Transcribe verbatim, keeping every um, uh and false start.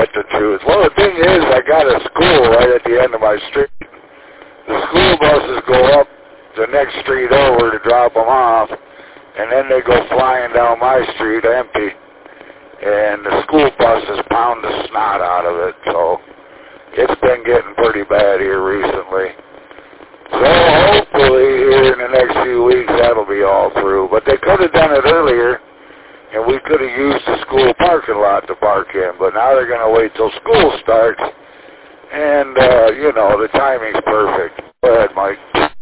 get the truth. Well, the thing is, I got a school right at the end of my street. The school buses go up the next street over to drop them off, and then they go flying down my street empty. And the school buses pound the snot out of it, so it's been getting pretty bad here recently. So hopefully here in the next few weeks that'll be all through. But they could have done it earlier, and we could have used the school parking lot to park in. But now they're going to wait till school starts, and, uh, you know, the timing's perfect. Go ahead, Mike.